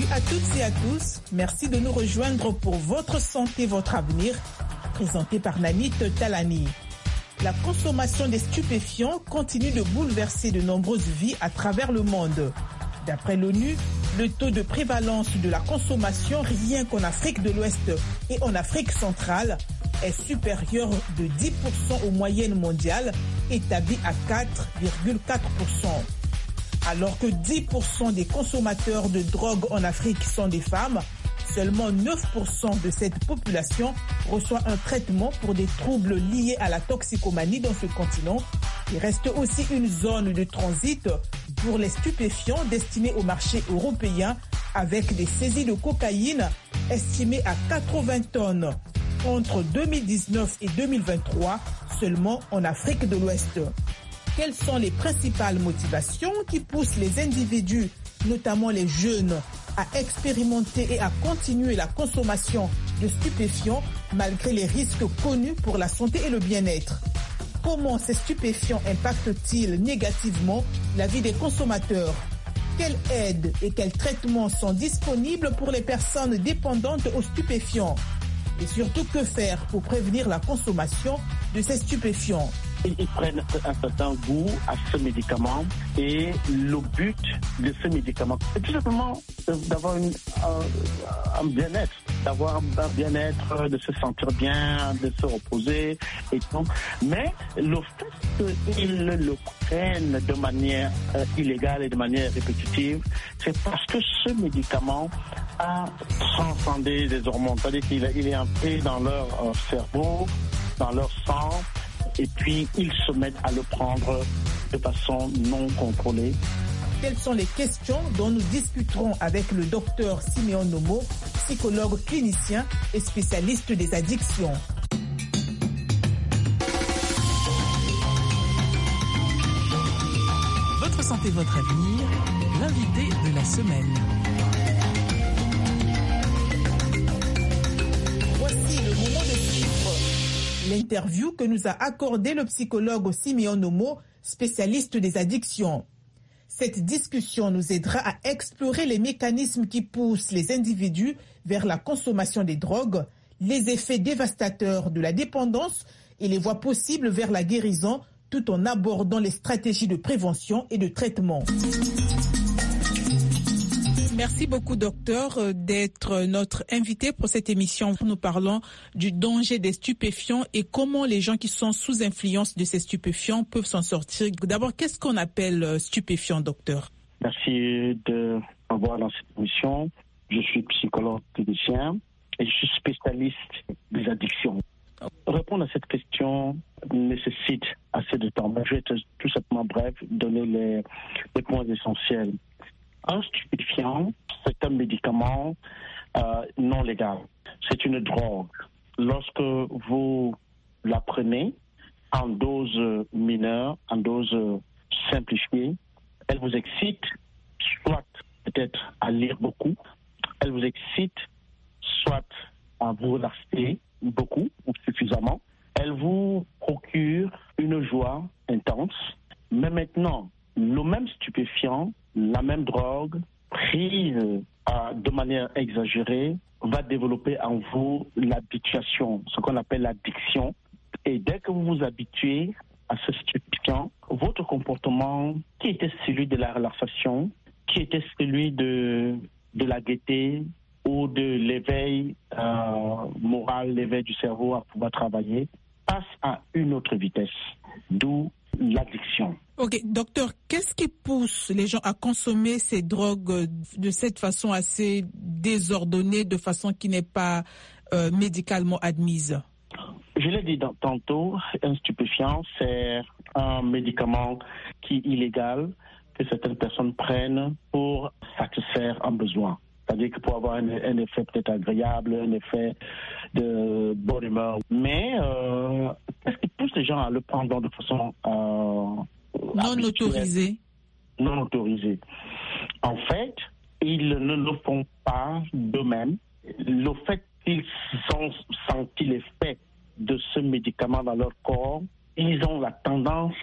Salut à toutes et à tous. Merci de nous rejoindre pour Votre santé, votre avenir, présenté par Nanit Talani. La consommation des stupéfiants continue de bouleverser de nombreuses vies à travers le monde. D'après l'ONU, le taux de prévalence de la consommation rien qu'en Afrique de l'Ouest et en Afrique centrale est supérieur de 10% aux moyennes mondiales, établies à 4,4%. Alors que 10% des consommateurs de drogue en Afrique sont des femmes, seulement 9% de cette population reçoit un traitement pour des troubles liés à la toxicomanie dans ce continent. Il reste aussi une zone de transit pour les stupéfiants destinés au marché européen avec des saisies de cocaïne estimées à 80 tonnes entre 2019 et 2023 seulement en Afrique de l'Ouest. Quelles sont les principales motivations qui poussent les individus, notamment les jeunes, à expérimenter et à continuer la consommation de stupéfiants malgré les risques connus pour la santé et le bien-être? Comment ces stupéfiants impactent-ils négativement la vie des consommateurs? Quelles aides et quels traitements sont disponibles pour les personnes dépendantes aux stupéfiants? Et surtout, que faire pour prévenir la consommation de ces stupéfiants? Ils prennent un certain goût à ce médicament et le but de ce médicament, c'est tout simplement d'avoir un bien-être, de se sentir bien, de se reposer et tout. Mais le fait qu'ils le prennent de manière illégale et de manière répétitive, c'est parce que ce médicament a transcendé les hormones, c'est-à-dire qu'il est entré dans leur cerveau, dans leur sang, et puis ils se mettent à le prendre de façon non contrôlée. Quelles sont les questions dont nous discuterons avec le docteur Siméon Nomo, psychologue clinicien et spécialiste des addictions. Votre santé, votre avenir, l'invité de la semaine. Voici le moment de suivre l'interview que nous a accordé le psychologue Siméon Nomo, spécialiste des addictions. Cette discussion nous aidera à explorer les mécanismes qui poussent les individus vers la consommation des drogues, les effets dévastateurs de la dépendance et les voies possibles vers la guérison, tout en abordant les stratégies de prévention et de traitement. Merci beaucoup, docteur, d'être notre invité pour cette émission. Nous parlons du danger des stupéfiants et comment les gens qui sont sous influence de ces stupéfiants peuvent s'en sortir. D'abord, qu'est-ce qu'on appelle stupéfiant, docteur? Merci de m'avoir dans cette émission. Je suis psychologue clinicien et je suis spécialiste des addictions. Répondre à cette question nécessite assez de temps. Mais je vais tout simplement bref donner les points essentiels. Un stupéfiant, c'est un médicament non légal. C'est une drogue. Lorsque vous la prenez en dose mineure, en dose simplifiée, elle vous excite, soit peut-être à lire beaucoup, elle vous excite, soit à vous relaxer beaucoup ou suffisamment. Elle vous procure une joie intense. Mais maintenant, le même stupéfiant, la même drogue, prise de manière exagérée, va développer en vous l'habituation, ce qu'on appelle l'addiction. Et dès que vous vous habituez à ce stupéfiant, votre comportement, qui était celui de la relaxation, qui était celui de la gaieté ou de l'éveil moral, l'éveil du cerveau à pouvoir travailler, passe à une autre vitesse, d'où l'addiction. Ok, docteur, qu'est-ce qui pousse les gens à consommer ces drogues de cette façon assez désordonnée, de façon qui n'est pas médicalement admise? Je l'ai dit tantôt, un stupéfiant, c'est un médicament qui est illégal, que certaines personnes prennent pour satisfaire un besoin. C'est-à-dire que pour avoir un effet peut-être agréable, un effet de bonne humeur. Mais qu'est-ce qui pousse les gens à le prendre de façon non autorisée? Non autorisée. En fait, ils ne le font pas d'eux-mêmes. Le fait qu'ils ont senti l'effet de ce médicament dans leur corps, ils ont la tendance